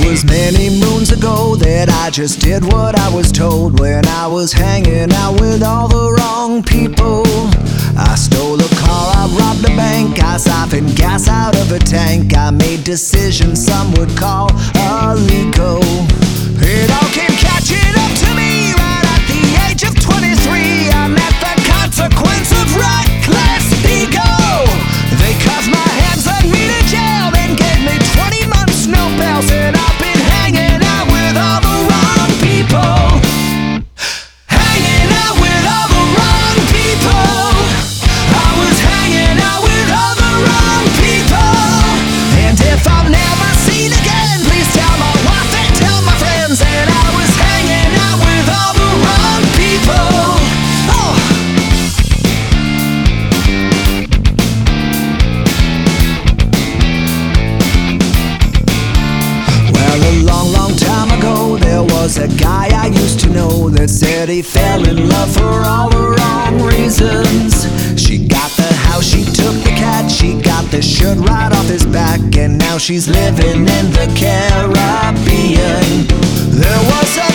was many moons ago that I just did what I was told, when I was hanging out with all the wrong people. I stole a car, I robbed a bank, I siphoned gas out of a tank. I made decisions some would call illegal. It all came catching up to me right at the age of 23. I met the consequence of reckless ego. They cuffed my hands, led me to jail, then gave me 20 months, no bail. Said I've been hanging out with all the wrong people. Hanging out with all the wrong people. I was hanging out with all the wrong people. And if I'm never seen again, please tell my wife and tell my friends that I was hanging out with all the wrong people. Oh. Well, a long, long time ago, there was a guy I used to know that said he fell in love for all the wrong reasons. She got the house, she took the cat, she got the shirt right off his back, and now she's living in the Caribbean. There was a